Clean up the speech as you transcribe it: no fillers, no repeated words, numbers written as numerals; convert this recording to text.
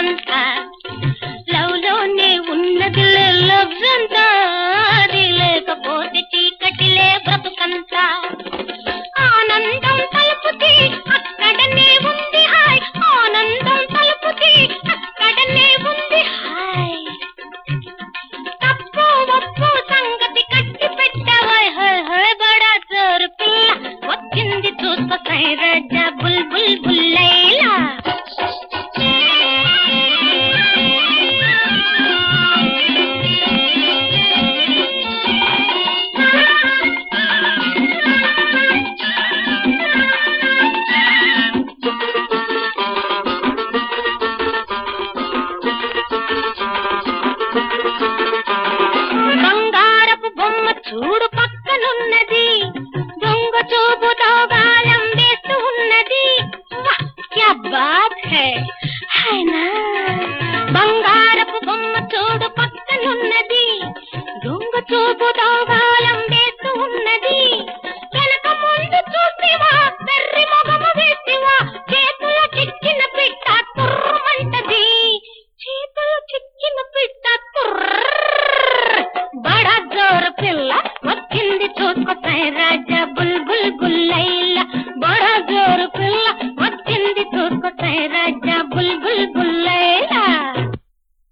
అంతా లవ్ లోనే ఉన్నది లవ్స్ అంతా అది లేకపోతే చీకటిలే బ్రతుకంతా ఆనందం తలుపుతి అక్కడనే ఉంది హాయ్ ఆనందం తలుపుతి అక్కడనే ఉంది హాయ్ తప్పు ఒప్పు సంగతి కట్టి పెట్టావాయ్ హాయ్ హాయ్ బడా జోరు పిల్ల వచ్చింది చూసుకో సైరాజా బుల్ బుల్ బుల్లైలా బంగారపు బొమ్మ చూడు పక్కనున్నది దొంగ చూపుతో గాలం వేస్తూ ఉన్నది క్యా బాత్ హై నా బంగారపు బొమ్మ చూడు పక్కనున్నది దొంగ చూపుతో గాలం వేస్తూ ఉన్నది వెనక ముందు చూస్తేవా పెర్రి మొగము వేస్తేవా చేతుల చిక్కిన పిట్ట తుర్రమంటది చేతుల చిక్కిన పిట్ట తుర్ర బడా జోరు పిల్ల